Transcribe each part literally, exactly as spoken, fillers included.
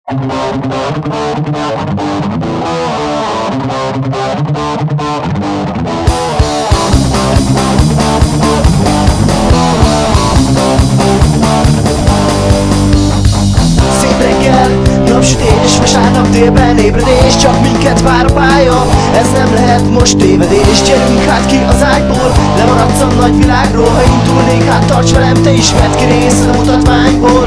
Szép reggel, napsütés, vasárnap délben ébredés, csak minket vár a pálya, ez nem lehet most tévedés. Gyerünk hát ki az ágyból, lemaradsz a nagyvilágról. Ha indulnék, hát tarts velem, te is vedd ki részt a mutatványból.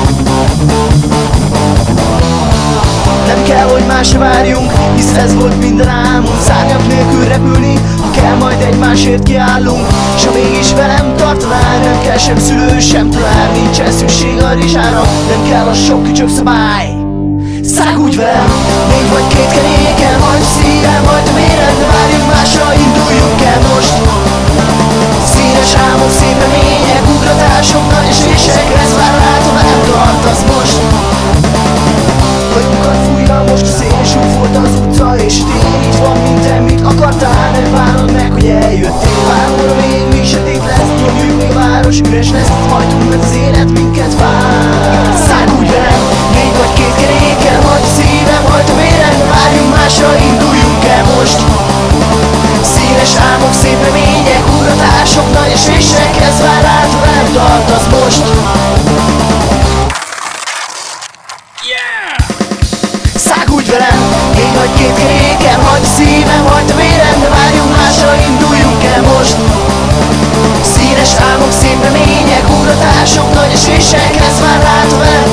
Nem kell, hogy másra várjunk, hisz ez volt minden álmunk. Szárnyak nélkül repülni, ha kell, majd egymásért kiállunk. S ha mégis velem tartanál, nem kell sem szülő, sem tanár. Nincsen szükség a rizsára, nem kell a sok kücsök szabály. Szágulj velem, négy vagy két keréken, hagyd szívem, hagyd a méred, ne várjunk másra, induljunk el most. Színes álmok, szép remények, ugratások, nagy esések, ez vár rád, ha nem tartasz most. Hagyunkat fújja most a szél, és úgy volt az utca, és tél így van minden, mit akartál, nem várod meg, hogy eljöttél. Pár óra még mi sötét lesz, nyomjuk még város üres lesz, hajtunk, mert az élet minket vár. Szágulj velem, négy vagy két keréken, hagyd szívem, hagyd a vérem, ne várjunk másra, induljunk el most. Színes álmok, szép remények, ugratások, nagy esések, ez vár rád, ha nem tartasz most. Szágulj velem, négy vagy két keréken, hagyd szívem, hagyd a vérem, ne várjunk másra, induljunk el most. Színes álmok, szép remények, ugratások, nagy esések, ez vár rád, ha velem